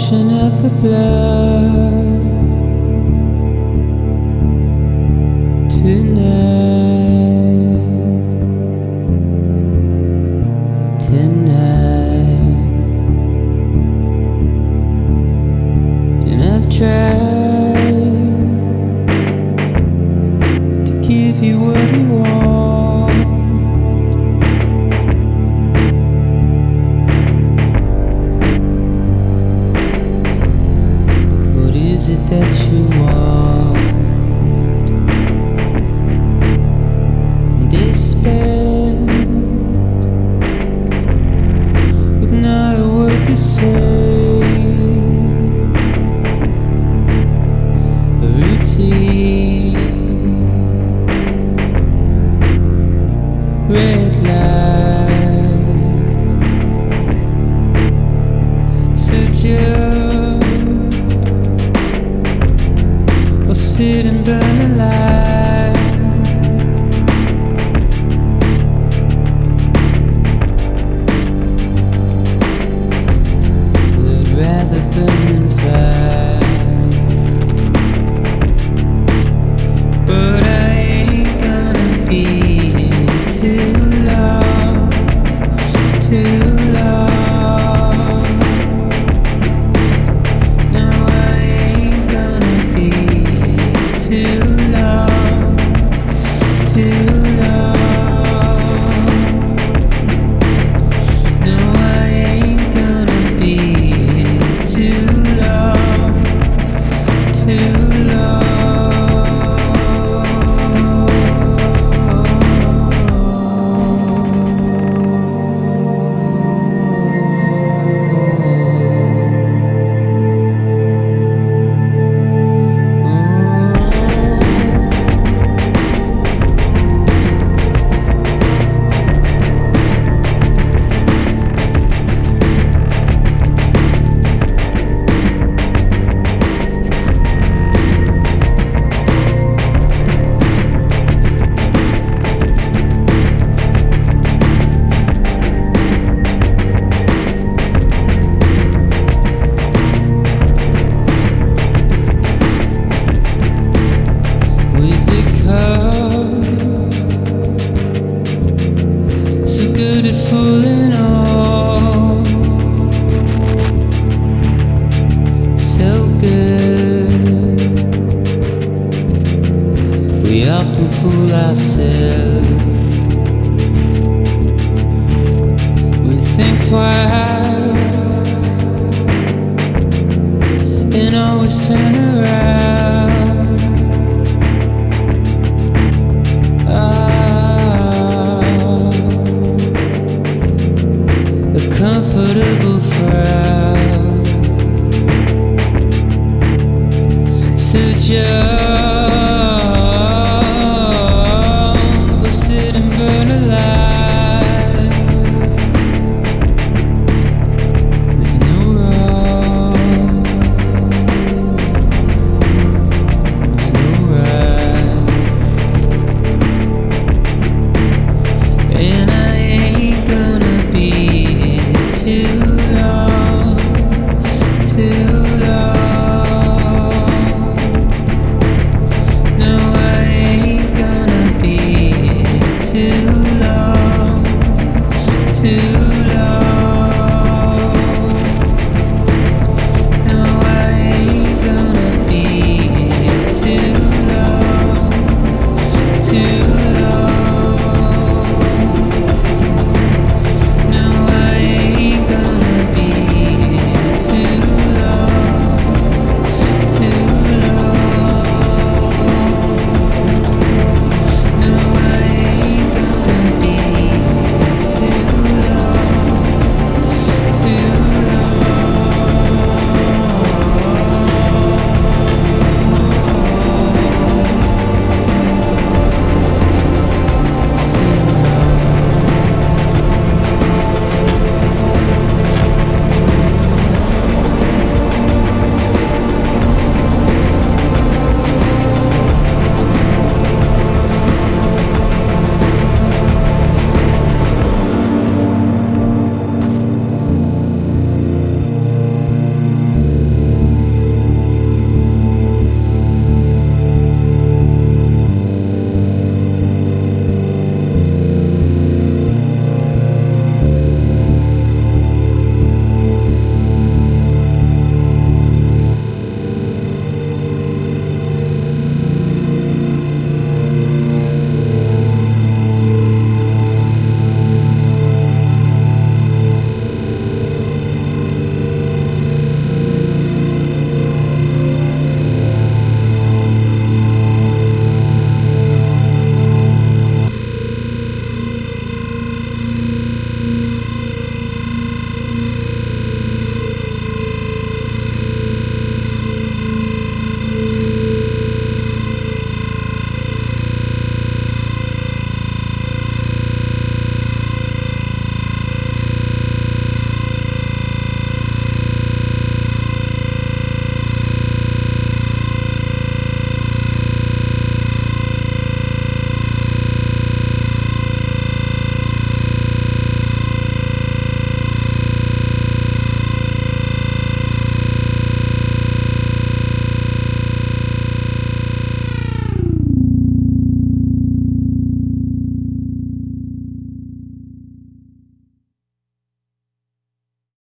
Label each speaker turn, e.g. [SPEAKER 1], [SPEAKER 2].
[SPEAKER 1] pushing at the blood tonight, and I've tried to give you what you want. What is it that you want? Despair, with not a word to say. A routine, red light, suggest or sit and burn a light. Would rather burn than fight, but I ain't gonna be here too long, too long. No, I ain't gonna be here too long, too long. No, I ain't gonna be here too long, too long. So good at fooling all, so good. We often fool ourselves. We think twice and always turn around. Comfortable frown, suggest